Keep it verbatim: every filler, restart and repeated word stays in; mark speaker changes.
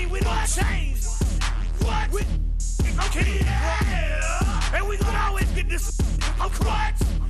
Speaker 1: mean, we don't change. What? We, okay. Yeah. And we gonna always get this. I'm correct.